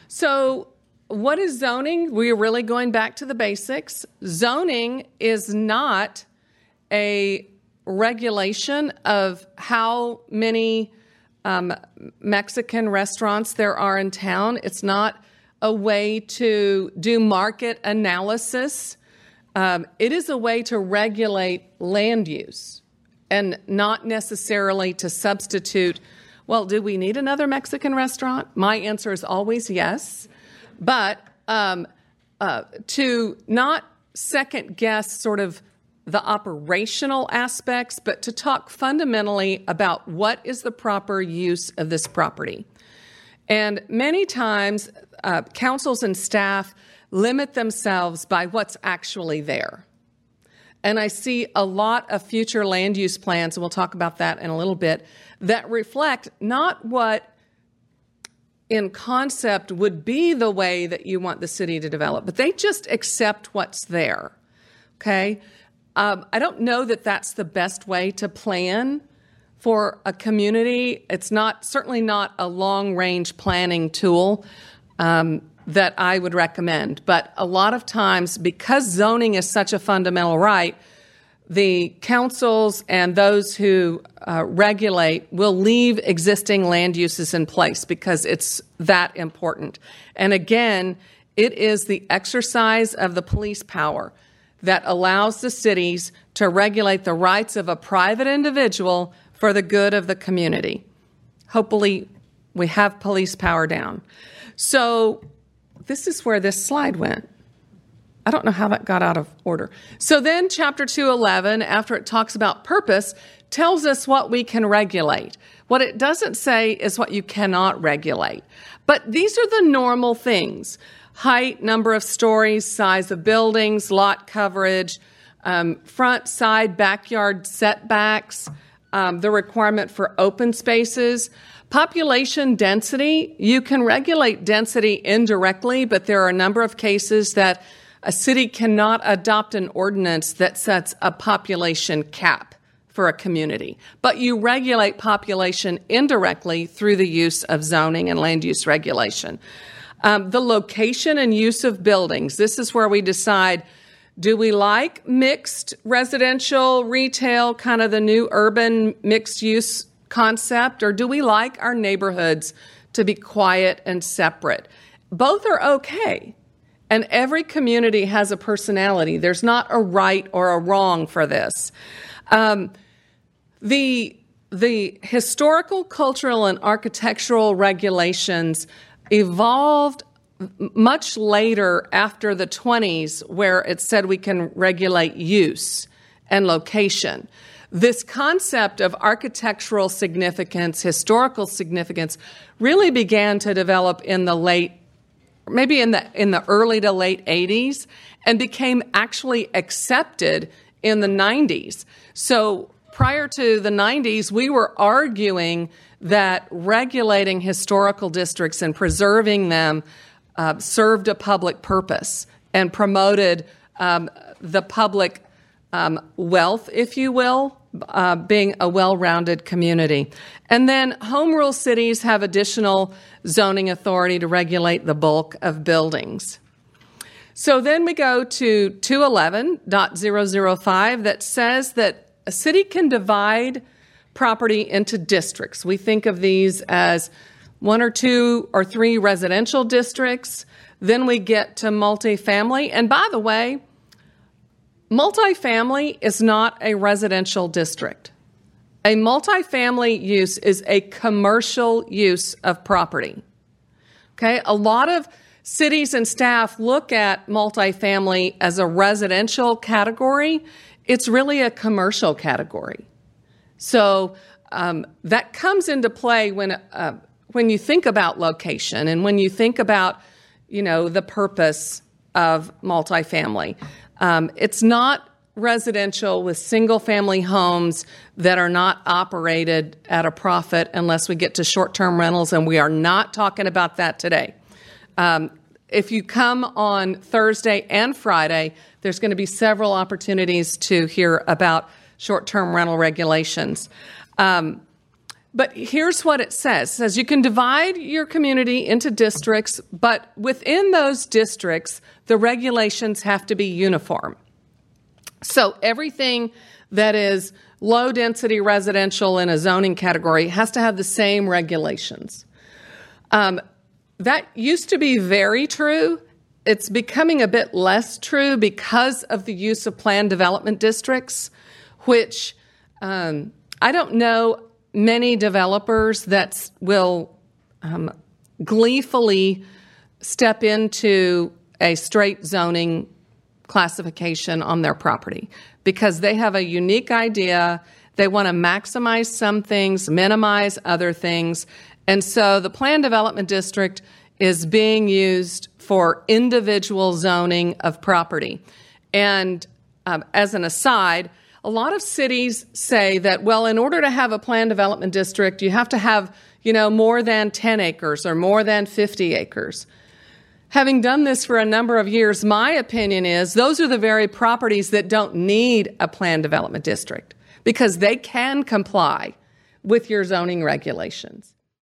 So what is zoning? We are really going back to the basics. Zoning is not a regulation of how many Mexican restaurants there are in town. It's not a way to do market analysis. It is a way to regulate land use and not necessarily to substitute, well, do we need another Mexican restaurant? My answer is always yes. But to not second guess sort of the operational aspects, but to talk fundamentally about what is the proper use of this property. And many times, councils and staff limit themselves by what's actually there. And I see a lot of future land use plans, and we'll talk about that in a little bit, that reflect not what in concept would be the way that you want the city to develop, but they just accept what's there, okay? I don't know that that's the best way to plan for a community. It's certainly not a long-range planning tool that I would recommend. But a lot of times, because zoning is such a fundamental right, the councils and those who regulate will leave existing land uses in place because it's that important. And again, it is the exercise of the police power that allows the cities to regulate the rights of a private individual for the good of the community. Hopefully, we have police power down. So this is where this slide went. I don't know how that got out of order. So then chapter 211, after it talks about purpose, tells us what we can regulate. What it doesn't say is what you cannot regulate. But these are the normal things: height, number of stories, size of buildings, lot coverage, front, side, backyard setbacks, the requirement for open spaces. Population density, you can regulate density indirectly, but there are a number of cases that a city cannot adopt an ordinance that sets a population cap for a community. But you regulate population indirectly through the use of zoning and land use regulation. The location and use of buildings. This is where we decide, do we like mixed residential, retail, kind of the new urban mixed use concept, or do we like our neighborhoods to be quiet and separate? Both are okay. And every community has a personality. There's not a right or a wrong for this. The historical, cultural, and architectural regulations evolved much later after the 20s, where it said we can regulate use and location. This concept of architectural significance, historical significance, really began to develop in the early to late 80s and became actually accepted in the 90s. So prior to the 90s, we were arguing that regulating historical districts and preserving them served a public purpose and promoted the public wealth, if you will, being a well-rounded community. And then home rule cities have additional zoning authority to regulate the bulk of buildings. So then we go to 211.005 that says that a city can divide property into districts. We think of these as 1 or 2 or 3 residential districts. Then we get to multifamily. And by the way, multifamily is not a residential district. A multifamily use is a commercial use of property. Okay, a lot of cities and staff look at multifamily as a residential category. It's really a commercial category. So that comes into play when you think about location and when you think about, the purpose of multifamily. It's not residential with single-family homes that are not operated at a profit unless we get to short-term rentals, and we are not talking about that today. If you come on Thursday and Friday, there's going to be several opportunities to hear about short-term rental regulations. But here's what it says. It says you can divide your community into districts, but within those districts, the regulations have to be uniform. So everything that is low-density residential in a zoning category has to have the same regulations. That used to be very true. It's becoming a bit less true because of the use of planned development districts, which I don't know many developers that will gleefully step into a straight zoning classification on their property because they have a unique idea. They want to maximize some things, minimize other things. And so the planned development district is being used for individual zoning of property. And as an aside, a lot of cities say that, well, in order to have a planned development district, you have to have, more than 10 acres or more than 50 acres. Having done this for a number of years, my opinion is those are the very properties that don't need a planned development district because they can comply with your zoning regulations.